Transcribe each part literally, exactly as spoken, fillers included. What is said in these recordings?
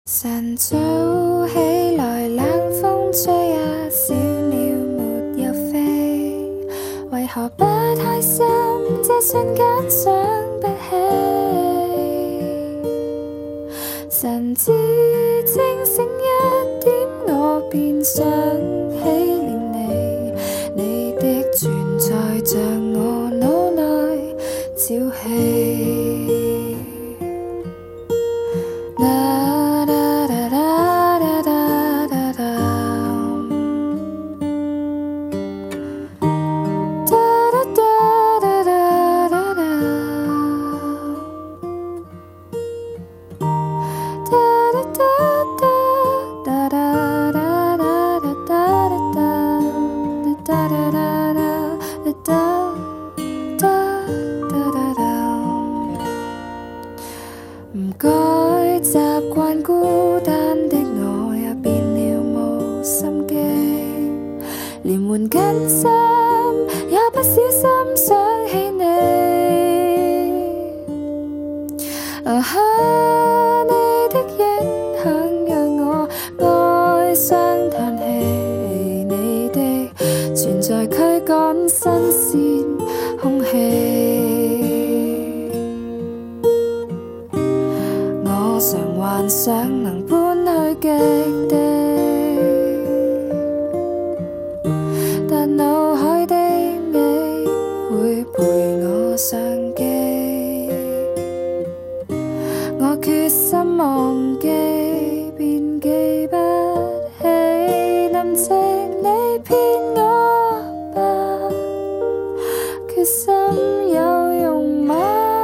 晨早起來，冷風吹啊，小鳥沒有飛，為何不開心？這瞬間想不起。神志清醒一點，我便想起了你，你的存在像我腦內潮氣。唔該，習慣孤單的我也變了無心機，連換緊衫也不小心想起你。啊哈，你的影響讓我哀傷嘆氣，你的存在驅趕新鮮空氣。我常幻想能搬去極地，但腦海的你會陪我上機。我決心忘記，便記不起，能情你騙我吧，決心有用嗎？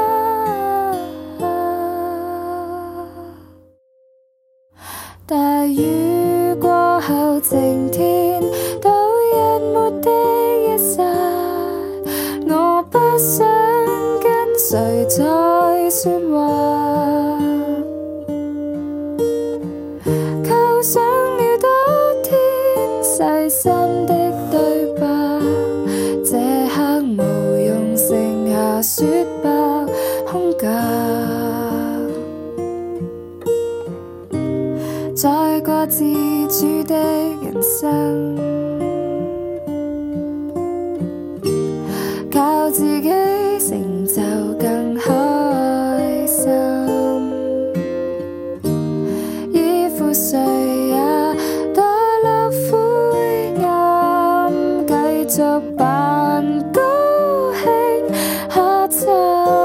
大雨過後晴天，倒日沒的一剎，我不想跟誰再說話，構想了多天細心的對白，這刻無用剩下說吧空格。再過自主的人生，靠自己成就更開心，依附誰也墮落灰暗，繼續扮高興下沉。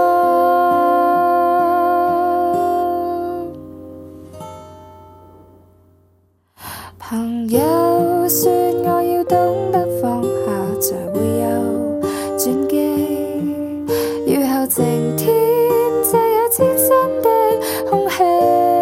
朋友說我要懂得放下，才會有轉機。雨後晴天，這有千新的空氣。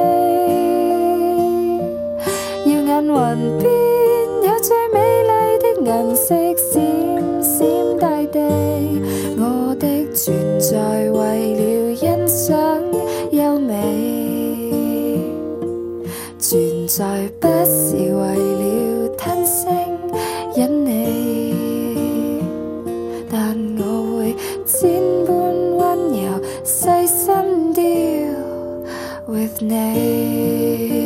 耀眼雲邊有最美麗的銀色閃閃大地。我的存在為了欣賞優美，存在不是為了吞聲忍你，但我會千般溫柔細心 deal with 你。